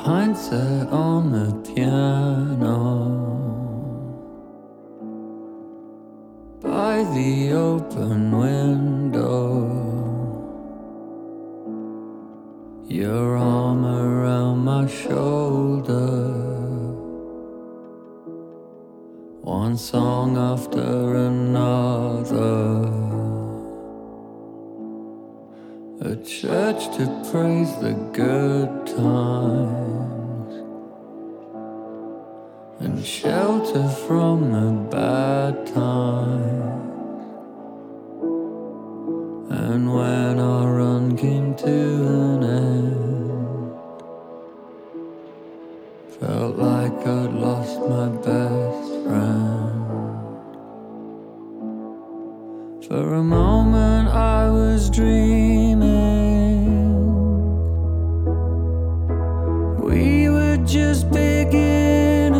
Mindset on the piano by the open window, your arm around my shoulder, one song after another, a church to praise the good times and shelter from the bad times. And when our run came to an end, felt like I'd lost my best friend. For a moment I was dreaming we were just beginning,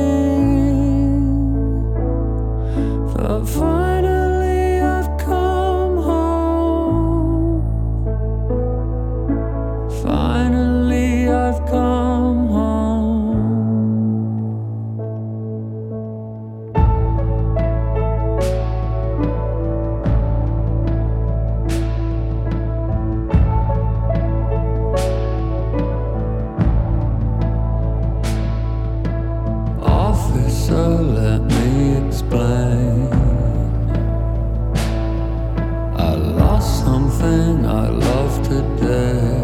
but finally I've come home. Finally I've come home. So let me explain. I lost something I love today.